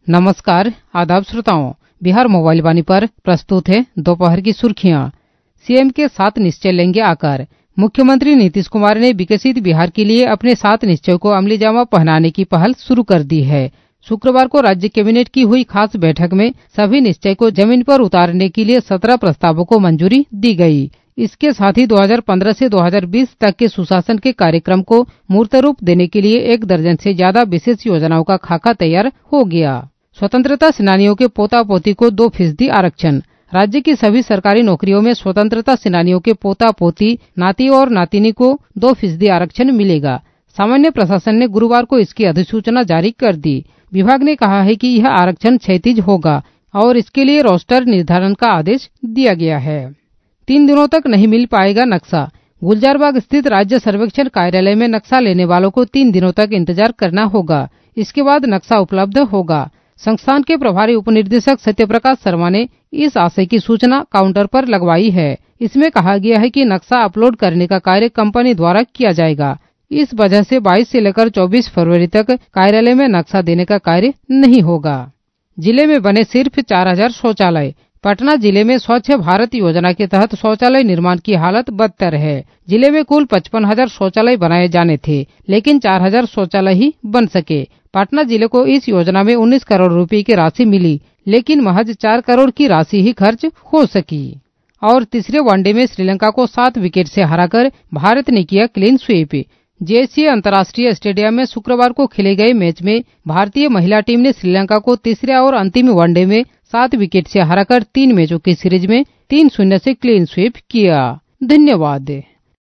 नमस्कार, आदाब श्रोताओं। बिहार मोबाइल वाणी पर प्रस्तुत है दोपहर की सुर्खियां। सीएम के 7 निश्चय लेंगे आकार। मुख्यमंत्री नीतीश कुमार ने विकसित बिहार के लिए अपने 7 निश्चयों को अमलीजामा पहनाने की पहल शुरू कर दी है। शुक्रवार को राज्य कैबिनेट की हुई खास बैठक में सभी निश्चय को जमीन पर उतारने के लिए 17 प्रस्तावों को मंजूरी दी गई। इसके साथ ही 2015 से 2020 तक के सुशासन के कार्यक्रम को मूर्त रूप देने के लिए 1 दर्जन से ज्यादा विशेष योजनाओं का खाका तैयार हो गया। स्वतंत्रता सेनानियों के पोता पोती को 2% आरक्षण। राज्य की सभी सरकारी नौकरियों में स्वतंत्रता सेनानियों के पोता पोती, नाती और नातिनी को 2% आरक्षण मिलेगा। सामान्य प्रशासन ने गुरुवार को इसकी अधिसूचना जारी कर दी। विभाग ने कहा है कि यह आरक्षण क्षैतिज होगा और इसके लिए रोस्टर निर्धारण का आदेश दिया गया है। 3 दिनों तक नहीं मिल पाएगा नक्शा। गुलजारबाग स्थित राज्य सर्वेक्षण कार्यालय में नक्शा लेने वालों को 3 दिनों तक इंतजार करना होगा। इसके बाद नक्शा उपलब्ध होगा। संस्थान के प्रभारी उपनिदेशक सत्यप्रकाश शर्मा ने इस आशय की सूचना काउंटर पर लगवाई है। इसमें कहा गया है कि नक्शा अपलोड करने का कार्य कंपनी द्वारा किया जाएगा। इस वजह से 22 से लेकर 24 फरवरी तक कार्यालय में नक्शा देने का कार्य नहीं होगा। जिले में बने सिर्फ 4000 शौचालय। पटना जिले में स्वच्छ भारत योजना के तहत शौचालय निर्माण की हालत बदतर है। जिले में कुल 55,000 शौचालय बनाए जाने थे, लेकिन 4000 शौचालय ही बन सके। पटना जिले को इस योजना में 19 करोड़ रुपए की राशि मिली, लेकिन महज 4 करोड़ की राशि ही खर्च हो सकी। और तीसरे वनडे में श्रीलंका को 7 विकेट से हराकर भारत ने किया क्लीन स्वीप। जेएससीए अंतर्राष्ट्रीय स्टेडियम में शुक्रवार को खेले गए मैच में भारतीय महिला टीम ने श्रीलंका को तीसरे और अंतिम वनडे में 7 विकेट से हराकर 3 मैचों की सीरीज में 3-0 से क्लीन स्वीप किया। धन्यवाद।